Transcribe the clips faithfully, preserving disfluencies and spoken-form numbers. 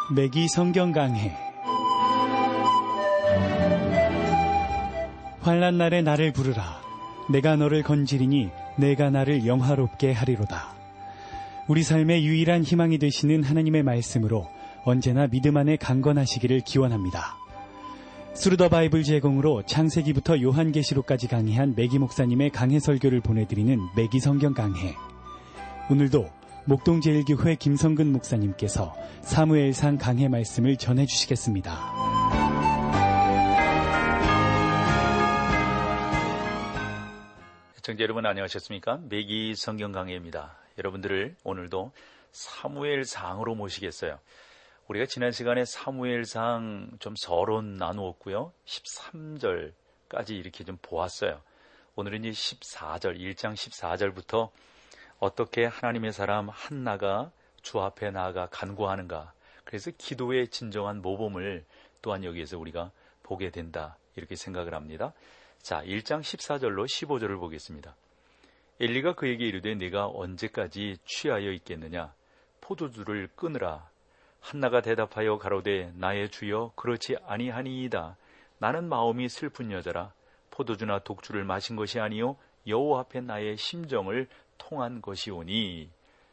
매기 성경 강해. 환난 날에 나를 부르라. 내가 너를 건지리니 내가 나를 영화롭게 하리로다. 우리 삶의 유일한 희망이 되시는 하나님의 말씀으로 언제나 믿음 안에 강건하시기를 기원합니다. 스루더 바이블 제공으로 창세기부터 요한계시록까지 강해한 매기 목사님의 강해 설교를 보내드리는 매기 성경 강해. 오늘도 목동제일교회 김성근 목사님께서 사무엘상 강해 말씀을 전해주시겠습니다. 시청자 여러분 안녕하셨습니까? 매기 성경 강해입니다. 여러분들을 오늘도 사무엘상으로 모시겠어요. 우리가 지난 시간에 사무엘상 좀 서론 나누었고요. 십삼 절까지 이렇게 좀 보았어요. 오늘은 이제 십사 절, 일 장 십사 절부터 어떻게 하나님의 사람 한나가 주 앞에 나아가 간구하는가. 그래서 기도의 진정한 모범을 또한 여기에서 우리가 보게 된다. 이렇게 생각을 합니다. 자, 일 장 십사 절로 십오 절을 보겠습니다. 엘리가 그에게 이르되 네가 언제까지 취하여 있겠느냐? 포도주를 끊으라. 한나가 대답하여 가로되 나의 주여 그렇지 아니하니이다. 나는 마음이 슬픈 여자라. 포도주나 독주를 마신 것이 아니요 여호와 앞에 나의 심정을 통한 것이오니.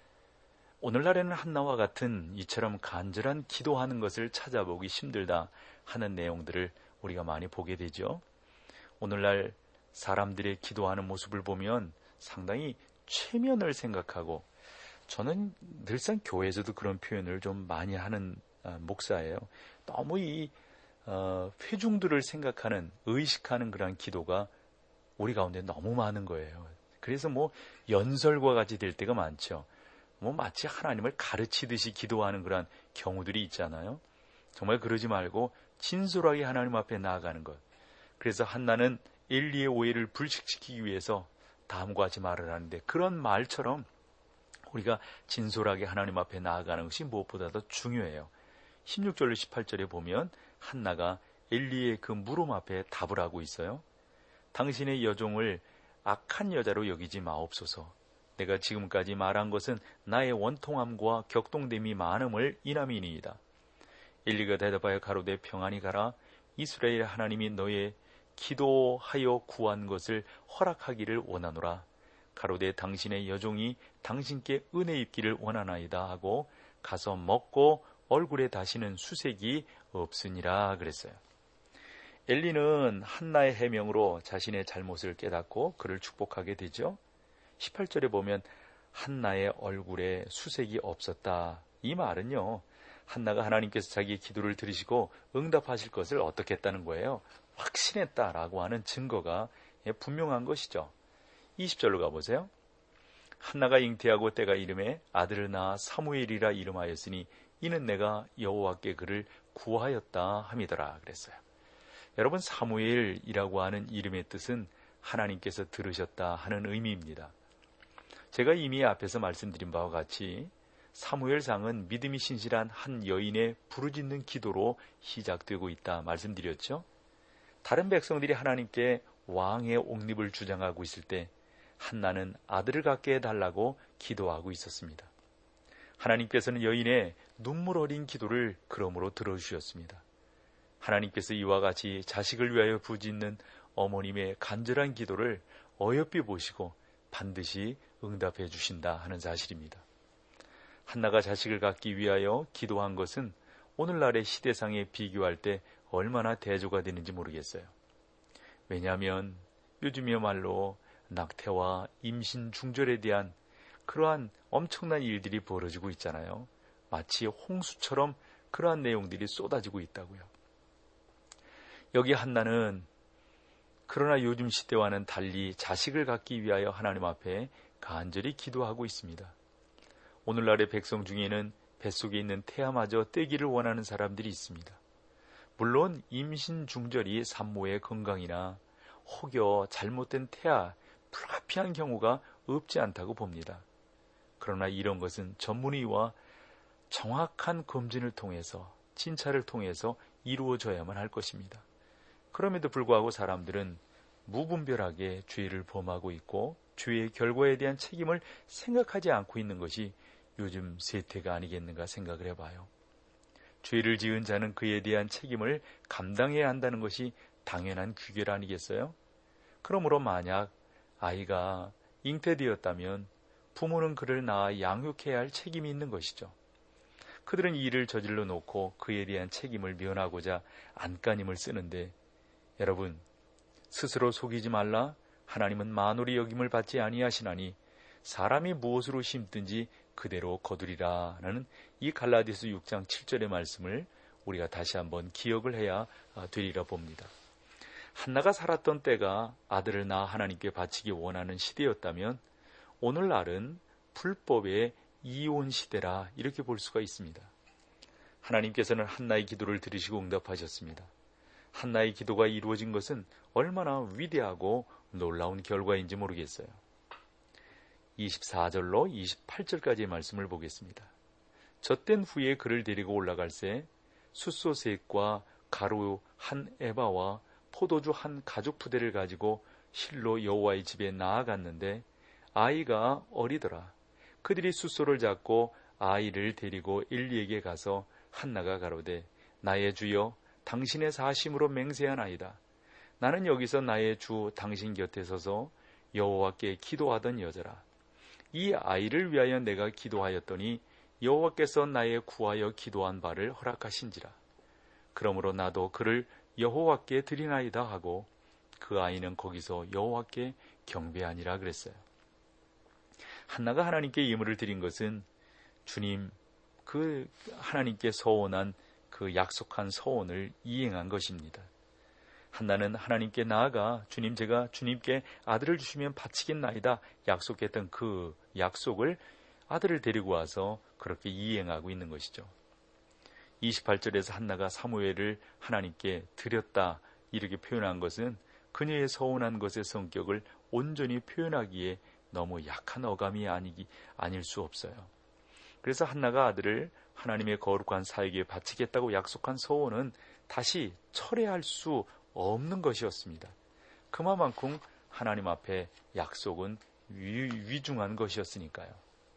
오늘날에는 한나와 같은 이처럼 간절한 기도하는 것을 찾아보기 힘들다 하는 내용들을 우리가 많이 보게 되죠. 오늘날 사람들의 기도하는 모습을 보면 상당히 최면을 생각하고, 저는 늘상 교회에서도 그런 표현을 좀 많이 하는 목사예요. 너무 이 어, 회중들을 생각하는, 의식하는 그런 기도가 우리 가운데 너무 많은 거예요. 그래서 뭐 연설과 같이 될 때가 많죠. 뭐 마치 하나님을 가르치듯이 기도하는 그런 경우들이 있잖아요. 정말 그러지 말고 진솔하게 하나님 앞에 나아가는 것. 그래서 한나는 엘리의 오해를 불식시키기 위해서 다음과 같이 말을 하는데, 그런 말처럼 우리가 진솔하게 하나님 앞에 나아가는 것이 무엇보다도 중요해요. 십육 절로 십팔 절에 보면 한나가 엘리의 그 물음 앞에 답을 하고 있어요. 당신의 여종을 악한 여자로 여기지 마옵소서. 내가 지금까지 말한 것은 나의 원통함과 격동됨이 많음을 인함이니이다. 엘리가 대답하여 가로되 평안히 가라. 이스라엘 하나님이 너의 기도하여 구한 것을 허락하기를 원하노라. 가로되 당신의 여종이 당신께 은혜 입기를 원하나이다 하고 가서 먹고 얼굴에 다시는 수색이 없으니라 그랬어요. 엘리는 한나의 해명으로 자신의 잘못을 깨닫고 그를 축복하게 되죠. 십팔 절에 보면 한나의 얼굴에 수색이 없었다. 이 말은요, 한나가 하나님께서 자기의 기도를 들으시고 응답하실 것을 어떻게 했다는 거예요? 확신했다라고 하는 증거가 분명한 것이죠. 이십 절로 가보세요. 한나가 잉태하고 때가 이름에 아들을 낳아 사무엘이라 이름하였으니 이는 내가 여호와께 그를 구하였다 함이더라 그랬어요. 여러분, 사무엘이라고 하는 이름의 뜻은 하나님께서 들으셨다 하는 의미입니다. 제가 이미 앞에서 말씀드린 바와 같이 사무엘상은 믿음이 신실한 한 여인의 부르짖는 기도로 시작되고 있다 말씀드렸죠. 다른 백성들이 하나님께 왕의 옥립을 주장하고 있을 때 한나는 아들을 갖게 해달라고 기도하고 있었습니다. 하나님께서는 여인의 눈물 어린 기도를 그러므로 들어주셨습니다. 하나님께서 이와 같이 자식을 위하여 부짖는 어머님의 간절한 기도를 어여삐 보시고 반드시 응답해 주신다 하는 사실입니다. 한나가 자식을 갖기 위하여 기도한 것은 오늘날의 시대상에 비교할 때 얼마나 대조가 되는지 모르겠어요. 왜냐하면 요즘이야말로 낙태와 임신 중절에 대한 그러한 엄청난 일들이 벌어지고 있잖아요. 마치 홍수처럼 그러한 내용들이 쏟아지고 있다고요. 여기 한나는 그러나 요즘 시대와는 달리 자식을 갖기 위하여 하나님 앞에 간절히 기도하고 있습니다. 오늘날의 백성 중에는 뱃속에 있는 태아마저 떼기를 원하는 사람들이 있습니다. 물론 임신 중절이 산모의 건강이나 혹여 잘못된 태아, 불가피한 경우가 없지 않다고 봅니다. 그러나 이런 것은 전문의와 정확한 검진을 통해서, 진찰을 통해서 이루어져야만 할 것입니다. 그럼에도 불구하고 사람들은 무분별하게 죄를 범하고 있고 죄의 결과에 대한 책임을 생각하지 않고 있는 것이 요즘 세태가 아니겠는가 생각을 해봐요. 죄를 지은 자는 그에 대한 책임을 감당해야 한다는 것이 당연한 규결 아니겠어요? 그러므로 만약 아이가 잉태되었다면 부모는 그를 낳아 양육해야 할 책임이 있는 것이죠. 그들은 이 일을 저질러 놓고 그에 대한 책임을 면하고자 안간힘을 쓰는데, 여러분, 스스로 속이지 말라. 하나님은 만홀히 여김을 받지 아니하시나니 사람이 무엇으로 심든지 그대로 거두리라 라는 이 갈라디아서 육 장 칠 절의 말씀을 우리가 다시 한번 기억을 해야 되리라 봅니다. 한나가 살았던 때가 아들을 낳아 하나님께 바치기 원하는 시대였다면 오늘날은 불법의 이혼 시대라 이렇게 볼 수가 있습니다. 하나님께서는 한나의 기도를 들으시고 응답하셨습니다. 한나의 기도가 이루어진 것은 얼마나 위대하고 놀라운 결과인지 모르겠어요. 이십사 절로 이십팔 절까지의 말씀을 보겠습니다. 젖된 후에 그를 데리고 올라갈새 숫소셋과 가루 한 에바와 포도주 한 가죽 푸대를 가지고 실로 여호와의 집에 나아갔는데 아이가 어리더라. 그들이 숫소를 잡고 아이를 데리고 엘리에게 가서 한나가 가로되 나의 주여 당신의 사심으로 맹세하나이다. 나는 여기서 나의 주 당신 곁에 서서 여호와께 기도하던 여자라. 이 아이를 위하여 내가 기도하였더니 여호와께서 나의 구하여 기도한 바를 허락하신지라. 그러므로 나도 그를 여호와께 드리나이다 하고 그 아이는 거기서 여호와께 경배하니라 그랬어요. 한나가 하나님께 예물을 드린 것은 주님 그 하나님께 서원한 그 약속한 서원을 이행한 것입니다. 한나는 하나님께 나아가 주님 제가 주님께 아들을 주시면 바치겠나이다 약속했던 그 약속을 아들을 데리고 와서 그렇게 이행하고 있는 것이죠. 이십팔 절에서 한나가 사무엘을 하나님께 드렸다 이렇게 표현한 것은 그녀의 서운한 것의 성격을 온전히 표현하기에 너무 약한 어감이 아니기 아닐 수 없어요. 그래서 한나가 아들을 하나님의 거룩한 사역에 바치겠다고 약속한 서원은 다시 철회할 수 없는 것이었습니다. 그만큼 하나님 앞에 약속은 위, 위중한 것이었으니까요.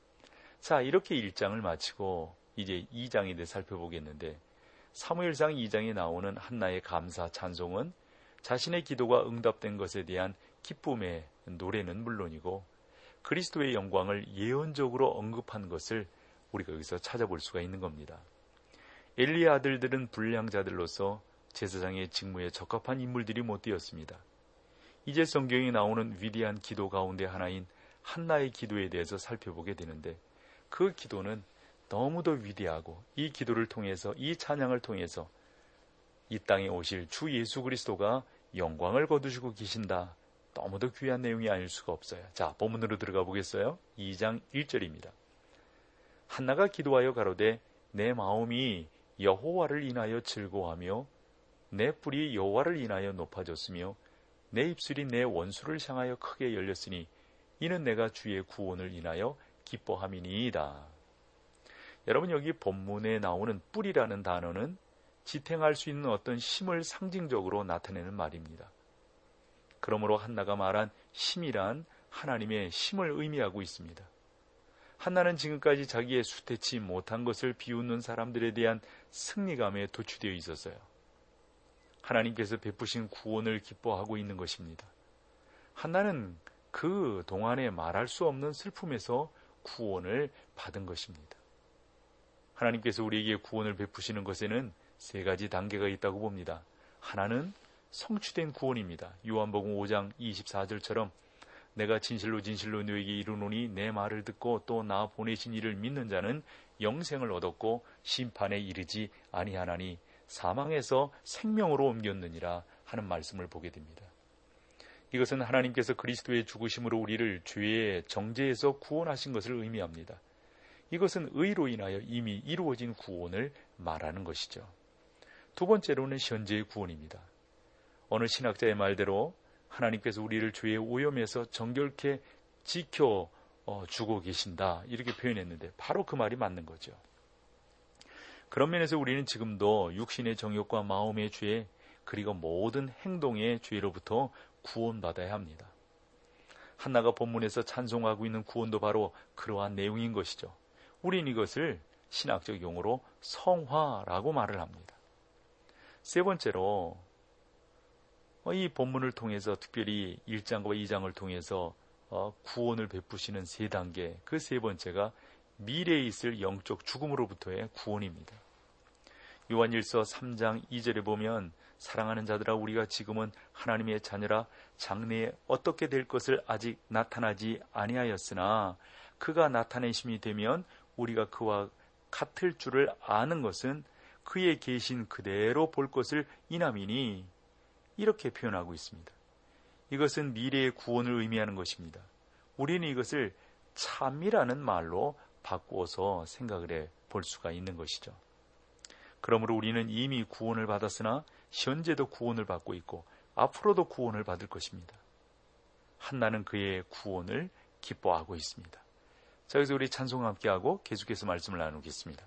자, 이렇게 일 장을 마치고 이제 이 장에 대해 살펴보겠는데, 사무엘상 이 장에 나오는 한나의 감사 찬송은 자신의 기도가 응답된 것에 대한 기쁨의 노래는 물론이고 그리스도의 영광을 예언적으로 언급한 것을 우리가 여기서 찾아볼 수가 있는 겁니다. 엘리의 아들들은 불량자들로서 제사장의 직무에 적합한 인물들이 못 되었습니다. 이제 성경에 나오는 위대한 기도 가운데 하나인 한나의 기도에 대해서 살펴보게 되는데, 그 기도는 너무도 위대하고 이 기도를 통해서, 이 찬양을 통해서 이 땅에 오실 주 예수 그리스도가 영광을 거두시고 계신다. 너무도 귀한 내용이 아닐 수가 없어요. 자, 본문으로 들어가 보겠어요. 이 장 일 절입니다. 한나가 기도하여 가로되 내 마음이 여호와를 인하여 즐거워하며 내 뿔이 여호와를 인하여 높아졌으며 내 입술이 내 원수를 향하여 크게 열렸으니 이는 내가 주의 구원을 인하여 기뻐함이니이다. 여러분, 여기 본문에 나오는 뿔이라는 단어는 지탱할 수 있는 어떤 힘을 상징적으로 나타내는 말입니다. 그러므로 한나가 말한 힘이란 하나님의 힘을 의미하고 있습니다. 한나는 지금까지 자기의 수태치 못한 것을 비웃는 사람들에 대한 승리감에 도취되어 있었어요. 하나님께서 베푸신 구원을 기뻐하고 있는 것입니다. 한나는 그 동안에 말할 수 없는 슬픔에서 구원을 받은 것입니다. 하나님께서 우리에게 구원을 베푸시는 것에는 세 가지 단계가 있다고 봅니다. 하나는 성취된 구원입니다. 요한복음 오 장 이십사 절처럼 내가 진실로 진실로 너에게 이르노니 내 말을 듣고 또 나 보내신 이를 믿는 자는 영생을 얻었고 심판에 이르지 아니하나니 사망에서 생명으로 옮겼느니라 하는 말씀을 보게 됩니다. 이것은 하나님께서 그리스도의 죽으심으로 우리를 죄의 정죄에서 구원하신 것을 의미합니다. 이것은 의로 인하여 이미 이루어진 구원을 말하는 것이죠. 두 번째로는 현재의 구원입니다. 어느 신학자의 말대로 하나님께서 우리를 죄의 오염에서 정결케 지켜 주고 계신다 이렇게 표현했는데 바로 그 말이 맞는 거죠. 그런 면에서 우리는 지금도 육신의 정욕과 마음의 죄 그리고 모든 행동의 죄로부터 구원받아야 합니다. 한나가 본문에서 찬송하고 있는 구원도 바로 그러한 내용인 것이죠. 우리는 이것을 신학적 용어로 성화라고 말을 합니다. 세 번째로 이 본문을 통해서 특별히 일 장과 이 장을 통해서 구원을 베푸시는 세 단계, 그 세 번째가 미래에 있을 영적 죽음으로부터의 구원입니다. 요한일서 삼 장 이 절에 보면 사랑하는 자들아 우리가 지금은 하나님의 자녀라 장래에 어떻게 될 것을 아직 나타나지 아니하였으나 그가 나타내심이 되면 우리가 그와 같을 줄을 아는 것은 그의 계신 그대로 볼 것을 인함이니 이렇게 표현하고 있습니다. 이것은 미래의 구원을 의미하는 것입니다. 우리는 이것을 참이라는 말로 바꾸어서 생각을 해 볼 수가 있는 것이죠. 그러므로 우리는 이미 구원을 받았으나 현재도 구원을 받고 있고 앞으로도 구원을 받을 것입니다. 한나는 그의 구원을 기뻐하고 있습니다. 자, 여기서 우리 찬송 함께하고 계속해서 말씀을 나누겠습니다.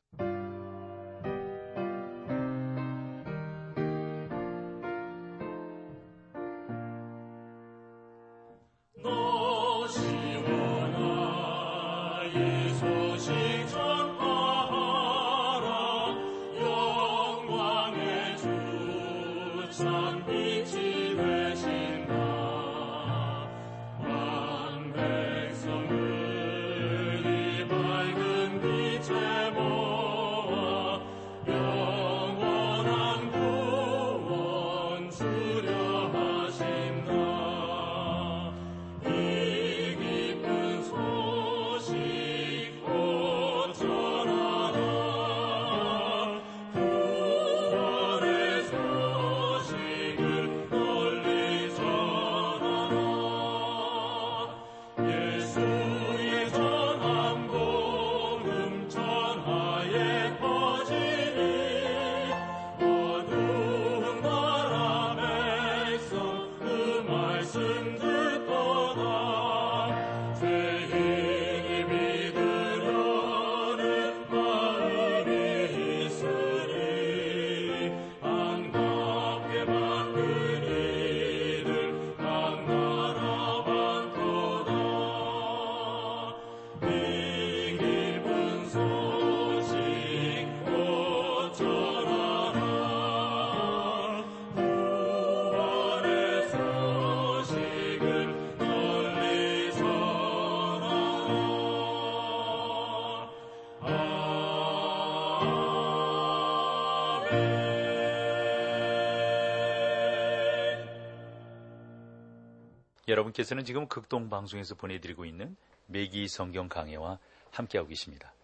여러분께서는 지금 극동방송에서 보내드리고 있는 매기 성경 강해와 함께하고 계십니다.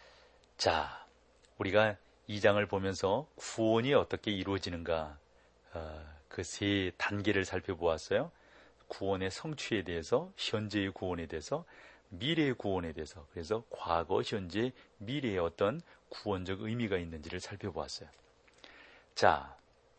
자, 우리가 이 장을 보면서 구원이 어떻게 이루어지는가, 어, 그 세 단계를 살펴보았어요. 구원의 성취에 대해서, 현재의 구원에 대해서, 미래의 구원에 대해서, 그래서 과거, 현재, 미래의 어떤 구원적 의미가 있는지를 살펴보았어요. 자,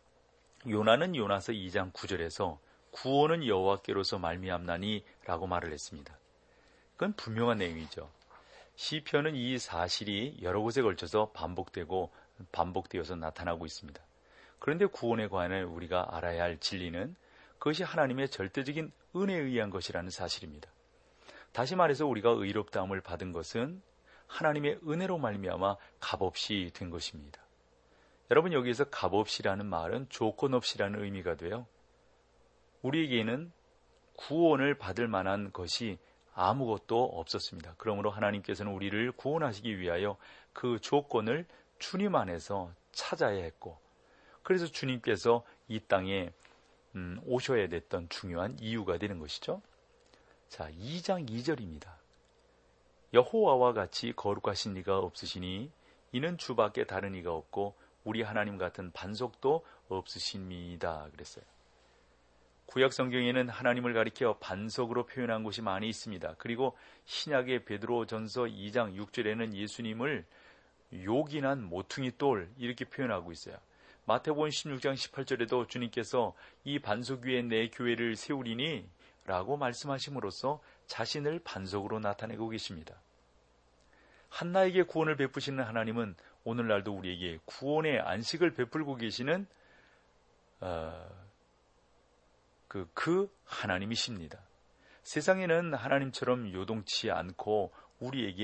요나는 요나서 이 장 구 절에서 구원은 여호와께로서 말미암나니 라고 말을 했습니다. 그건 분명한 내용이죠. 시편은 이 사실이 여러 곳에 걸쳐서 반복되고 반복되어서 나타나고 있습니다. 그런데 구원에 관해 우리가 알아야 할 진리는 그것이 하나님의 절대적인 은혜에 의한 것이라는 사실입니다. 다시 말해서 우리가 의롭다함을 받은 것은 하나님의 은혜로 말미암아 값없이 된 것입니다. 여러분, 여기에서 값없이라는 말은 조건 없이라는 의미가 돼요. 우리에게는 구원을 받을 만한 것이 아무것도 없었습니다. 그러므로 하나님께서는 우리를 구원하시기 위하여 그 조건을 주님 안에서 찾아야 했고, 그래서 주님께서 이 땅에 음, 오셔야 됐던 중요한 이유가 되는 것이죠. 자, 이 장 이 절입니다. 여호와와 같이 거룩하신 이가 없으시니 이는 주밖에 다른 이가 없고 우리 하나님 같은 반석도 없으십니다. 그랬어요. 구약 성경에는 하나님을 가리켜 반석으로 표현한 곳이 많이 있습니다. 그리고 신약의 베드로전서 이 장 육 절에는 예수님을 요긴한 모퉁이 돌 이렇게 표현하고 있어요. 마태복음 십육 장 십팔 절에도 주님께서 이 반석 위에 내 교회를 세우리니 라고 말씀하심으로써 자신을 반석으로 나타내고 계십니다. 한나에게 구원을 베푸시는 하나님은 오늘날도 우리에게 구원의 안식을 베풀고 계시는 어, 그, 그 하나님이십니다. 세상에는 하나님처럼 요동치 않고 우리에게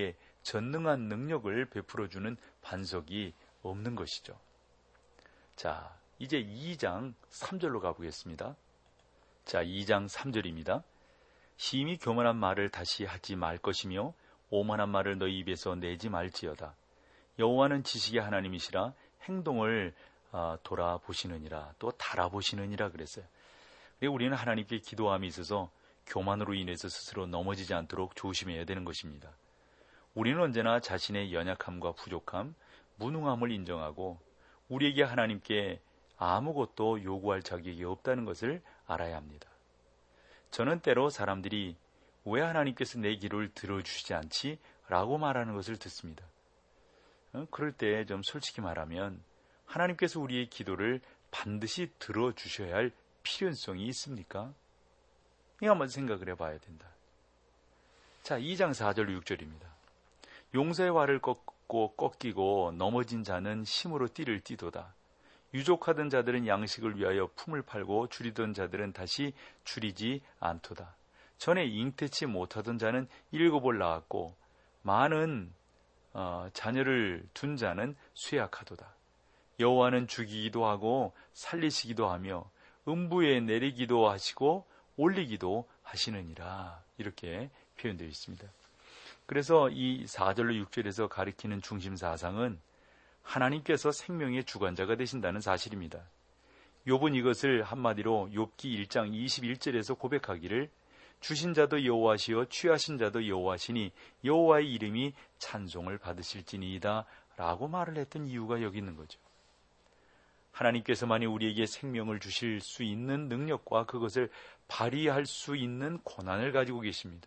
전능한 능력을 베풀어주는 반석이 없는 것이죠. 자, 이제 이 장 삼 절로 가보겠습니다. 자, 이 장 삼 절입니다. 심히 교만한 말을 다시 하지 말 것이며 오만한 말을 너희 입에서 내지 말지어다. 여호와는 지식의 하나님이시라 행동을 돌아보시느니라, 또 달아보시느니라 그랬어요. 우리는 하나님께 기도함이 있어서 교만으로 인해서 스스로 넘어지지 않도록 조심해야 되는 것입니다. 우리는 언제나 자신의 연약함과 부족함, 무능함을 인정하고 우리에게 하나님께 아무것도 요구할 자격이 없다는 것을 알아야 합니다. 저는 때로 사람들이 왜 하나님께서 내 기도를 들어주시지 않지? 라고 말하는 것을 듣습니다. 그럴 때 좀 솔직히 말하면 하나님께서 우리의 기도를 반드시 들어주셔야 할 필요성이 있습니까? 이거 한번 생각을 해봐야 된다. 자, 이 장 사 절 육 절입니다. 용서의 활을 꺾고 꺾이고 넘어진 자는 힘으로 띠를 띠도다. 유족하던 자들은 양식을 위하여 품을 팔고 줄이던 자들은 다시 줄이지 않도다. 전에 잉태치 못하던 자는 일곱을 낳았고 많은 어, 자녀를 둔 자는 쇠약하도다. 여호와는 죽이기도 하고 살리시기도 하며 음부에 내리기도 하시고 올리기도 하시느니라. 이렇게 표현되어 있습니다. 그래서 이 사 절로 육 절에서 가리키는 중심 사상은 하나님께서 생명의 주관자가 되신다는 사실입니다. 욥은 이것을 한마디로 욥기 일 장 이십일 절에서 고백하기를 주신 자도 여호와시요 취하신 자도 여호와시니 여호와의 이름이 찬송을 받으실지니이다 라고 말을 했던 이유가 여기 있는 거죠. 하나님께서만이 우리에게 생명을 주실 수 있는 능력과 그것을 발휘할 수 있는 권한을 가지고 계십니다.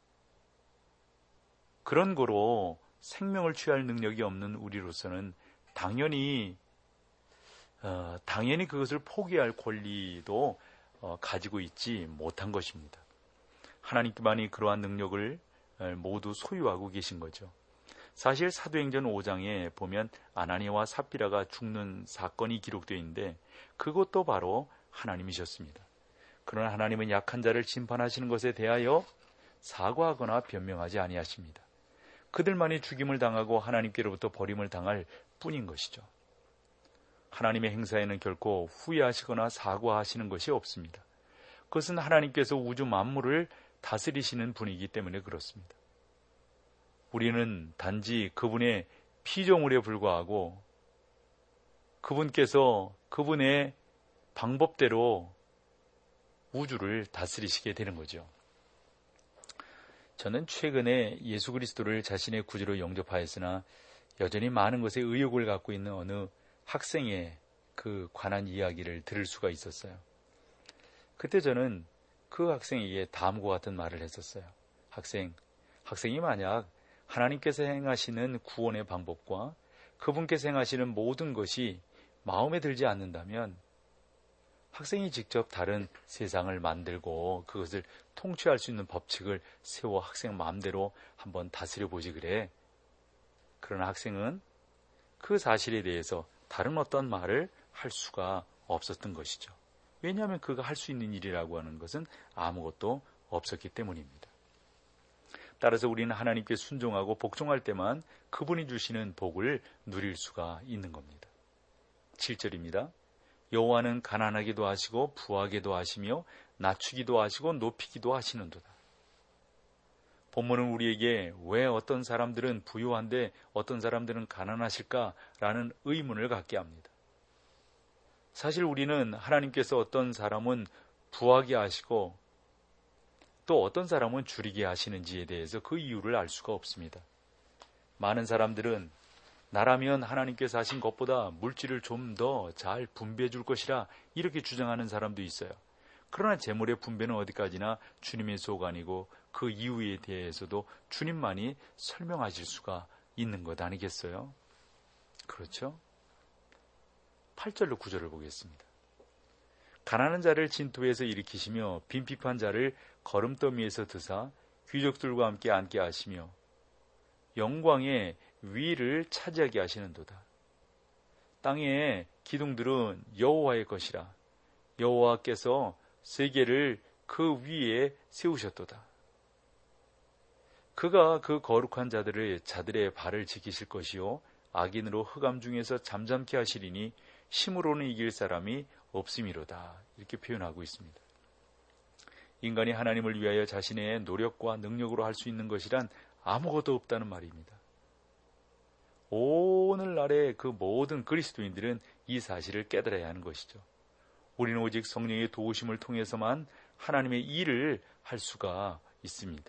그런 거로 생명을 취할 능력이 없는 우리로서는 당연히 어, 당연히 그것을 포기할 권리도 어, 가지고 있지 못한 것입니다. 하나님께만이 그러한 능력을 모두 소유하고 계신 거죠. 사실 사도행전 오 장에 보면 아나니아와 삽비라가 죽는 사건이 기록되어 있는데 그것도 바로 하나님이셨습니다. 그러나 하나님은 약한 자를 심판하시는 것에 대하여 사과하거나 변명하지 아니하십니다. 그들만이 죽임을 당하고 하나님께로부터 버림을 당할 뿐인 것이죠. 하나님의 행사에는 결코 후회하시거나 사과하시는 것이 없습니다. 그것은 하나님께서 우주 만물을 다스리시는 분이기 때문에 그렇습니다. 우리는 단지 그분의 피조물에 불과하고 그분께서 그분의 방법대로 우주를 다스리시게 되는 거죠. 저는 최근에 예수 그리스도를 자신의 구주로 영접하였으나 여전히 많은 것에 의욕을 갖고 있는 어느 학생의 그 관한 이야기를 들을 수가 있었어요. 그때 저는 그 학생에게 다음과 같은 말을 했었어요. 학생, 학생이 만약 하나님께서 행하시는 구원의 방법과 그분께서 행하시는 모든 것이 마음에 들지 않는다면 학생이 직접 다른 세상을 만들고 그것을 통치할 수 있는 법칙을 세워 학생 마음대로 한번 다스려 보지 그래. 그러나 학생은 그 사실에 대해서 다른 어떤 말을 할 수가 없었던 것이죠. 왜냐하면 그가 할 수 있는 일이라고 하는 것은 아무것도 없었기 때문입니다. 따라서 우리는 하나님께 순종하고 복종할 때만 그분이 주시는 복을 누릴 수가 있는 겁니다. 칠 절입니다. 여호와는 가난하기도 하시고 부하게도 하시며 낮추기도 하시고 높이기도 하시는도다. 본문은 우리에게 왜 어떤 사람들은 부유한데 어떤 사람들은 가난하실까라는 의문을 갖게 합니다. 사실 우리는 하나님께서 어떤 사람은 부하게 하시고 또 어떤 사람은 줄이게 하시는지에 대해서 그 이유를 알 수가 없습니다. 많은 사람들은 나라면 하나님께서 하신 것보다 물질을 좀 더 잘 분배해 줄 것이라 이렇게 주장하는 사람도 있어요. 그러나 재물의 분배는 어디까지나 주님의 소관이고 그 이유에 대해서도 주님만이 설명하실 수가 있는 것 아니겠어요? 그렇죠? 팔 절로 구 절을 보겠습니다. 가난한 자를 진토에서 일으키시며 빈핍한 자를 거름더미에서 드사 귀족들과 함께 앉게 하시며 영광의 위를 차지하게 하시는도다. 땅의 기둥들은 여호와의 것이라 여호와께서 세계를 그 위에 세우셨도다. 그가 그 거룩한 자들의 자들의 발을 지키실 것이요 악인으로 흑암 중에서 잠잠케 하시리니 힘으로는 이길 사람이 없음이로다. 이렇게 표현하고 있습니다. 인간이 하나님을 위하여 자신의 노력과 능력으로 할 수 있는 것이란 아무것도 없다는 말입니다. 오늘날의 그 모든 그리스도인들은 이 사실을 깨달아야 하는 것이죠. 우리는 오직 성령의 도우심을 통해서만 하나님의 일을 할 수가 있습니다.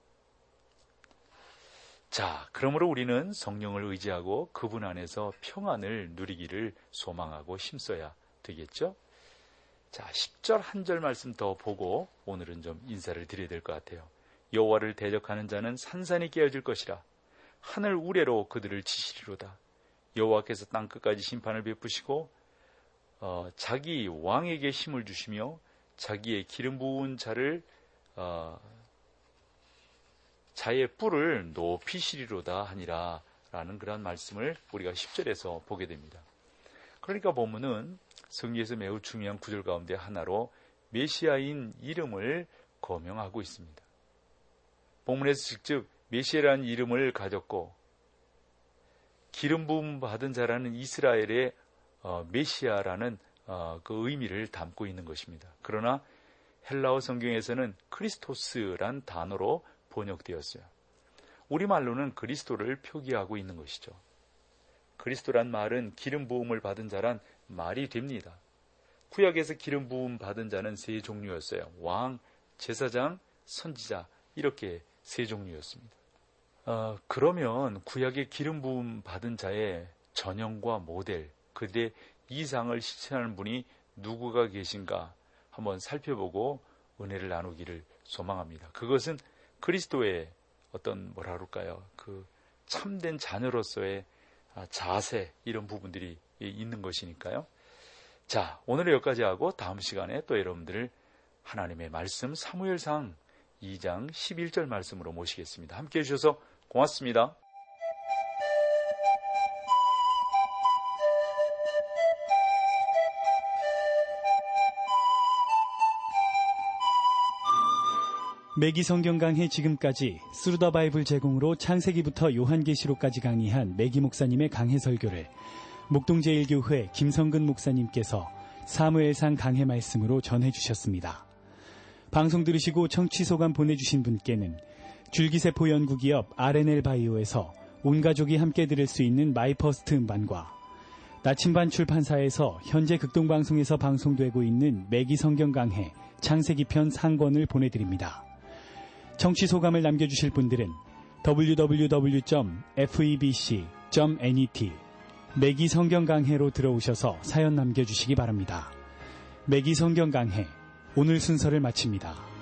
자, 그러므로 우리는 성령을 의지하고 그분 안에서 평안을 누리기를 소망하고 힘써야 되겠죠? 자, 십 절 한 절 말씀 더 보고 오늘은 좀 인사를 드려야 될 것 같아요. 여호와를 대적하는 자는 산산이 깨어질 것이라. 하늘 우레로 그들을 치시리로다. 여호와께서 땅끝까지 심판을 베푸시고 어, 자기 왕에게 힘을 주시며 자기의 기름 부은 자를 어, 자의 뿔을 높이시리로다 하니라 라는 그런 말씀을 우리가 십 절에서 보게 됩니다. 그러니까 본문은 성경에서 매우 중요한 구절 가운데 하나로 메시아인 이름을 거명하고 있습니다. 본문에서 직접 메시아라는 이름을 가졌고 기름 부음 받은 자라는 이스라엘의 어, 메시아라는 어, 그 의미를 담고 있는 것입니다. 그러나 헬라어 성경에서는 크리스토스란 단어로 번역되었어요. 우리말로는 그리스도를 표기하고 있는 것이죠. 그리스도란 말은 기름 부음을 받은 자란 말이 됩니다. 구약에서 기름 부음 받은 자는 세 종류였어요. 왕, 제사장, 선지자 이렇게 세 종류였습니다. 어, 그러면 구약의 기름 부음 받은 자의 전형과 모델, 그들의 이상을 실천하는 분이 누구가 계신가 한번 살펴보고 은혜를 나누기를 소망합니다. 그것은 그리스도의 어떤 뭐라 그럴까요? 그 참된 자녀로서의 자세 이런 부분들이 있는 것이니까요. 자, 오늘은 여기까지 하고 다음 시간에 또 여러분들을 하나님의 말씀 사무엘상 이 장 십일 절 말씀으로 모시겠습니다. 함께해 주셔서 고맙습니다. 매기 성경 강해 지금까지 스루더 바이블 제공으로 창세기부터 요한계시록까지 강의한 매기 목사님의 강해 설교를 목동제일교회 김성근 목사님께서 사무엘상 강해 말씀으로 전해주셨습니다. 방송 들으시고 청취 소감 보내주신 분께는 줄기세포 연구기업 알엔엘 바이오에서 온 가족이 함께 들을 수 있는 마이퍼스트 음반과 나침반 출판사에서 현재 극동방송에서 방송되고 있는 매기 성경 강해 창세기편 상권을 보내드립니다. 청취 소감을 남겨주실 분들은 더블유 더블유 더블유 점 에프이비씨 점 넷 매기 성경 강해로 들어오셔서 사연 남겨주시기 바랍니다. 매기 성경 강해 오늘 순서를 마칩니다.